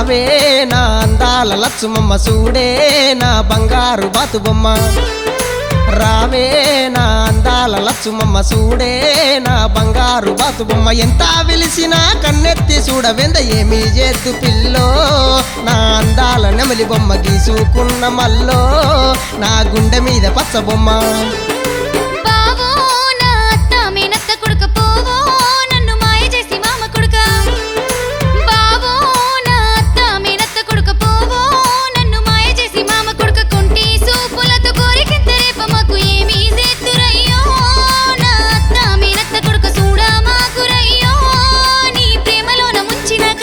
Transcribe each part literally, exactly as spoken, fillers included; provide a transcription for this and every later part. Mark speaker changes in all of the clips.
Speaker 1: రావే నా అందాల లచ్చుమమ్మ చూడే నా బంగారు బాతుబొమ్మ రావే నా అందాల లచ్చుమమ్మ చూడే నా బంగారు బాతుబొమ్మ ఎంత విలిసినా కన్నెత్తి చూడవెంద ఏమీ చేద్దు పిల్లో నా అందాల నెమలి బొమ్మ గీసుకున్న మల్లో నా గుండె మీద పచ్చబొమ్మ
Speaker 2: బావో నా అత్త మేనత్త కొడుక పోవో నన్ను మాయ చేసి మామ కొడుక బావో నా అత్త మేనత్త కొడుక పోవో నన్ను మాయ చేసి మామ కొడుక కుంటి సూపులతో కోరికెంత రేప మాకు ఏమీ చేతురయ్యో నా అత్త మేనత్త కొడుక చూడా మాకురయ్యో నీ ప్రేమలోన ముంచినాక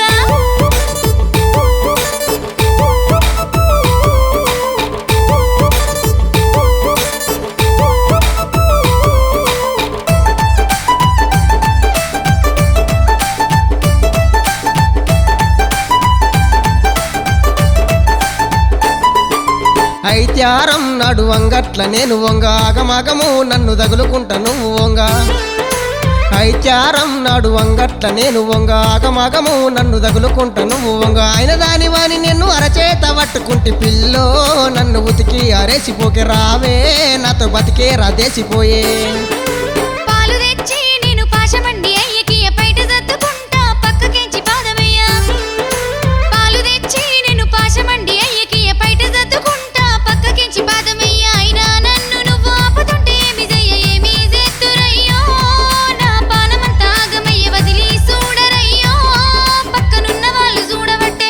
Speaker 2: ఐత్యారం నాడు వంగట్ల నేను వంగ ఆగమాగము నన్ను తగులుకుంట నువ్వు వంగ ఐత్యారం నాడు వంగట్ల నేను వంగ ఆగమాగము నన్ను తగులుకుంట నువ్వు వంగ ఆయన దాని వాని నిన్ను అరచేత పట్టుకుంటి పిల్లో నన్ను ఉతికి అరేసిపోకే రావే నాతో బతికే రాదేసిపోయే పాలు తెచ్చి నేను పాశమండి అయ్యకి బయట సర్దుకుంటా పక్కకించి పాదమయ్యా పాలు తెచ్చి నేను పాశమండి అయ్యకి బయట సర్దుకుంటా పక్కకించి పాదమయ్యా అయినా నన్ను నువ్వు ఆపుతుంటే ఏమి చెయ్య ఏమి చేతురయ్యో నా పానమంతా ఆగమయ్య వదిలి చూడరయ్యో పక్కనున్న వాళ్ళు చూడబట్టే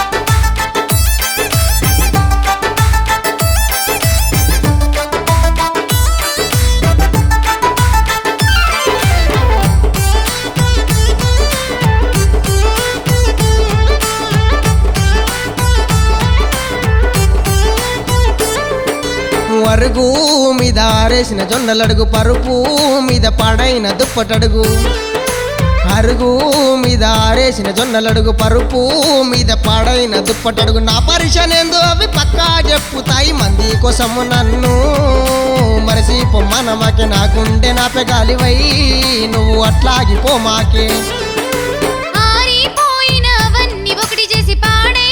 Speaker 1: వరుగు మీద ఆరేసిన జొన్నలడుగు పరుపు మీద పడైన దుప్పటడుగు అరుగు మీద ఆరేసిన జొన్నలడుగు పరుపు మీద పడైన దుప్పటడుగు నా పరిశనేందు అవి పక్కా చెప్పుతాయి మంది కోసము నన్ను మరసి పొమ్మనమాకే నా గుండె నా పెగాలివై నువ్వు అట్లాగిపో మాకే
Speaker 2: ఆరిపోయినవన్నీ ఒకటి చేసి పాడే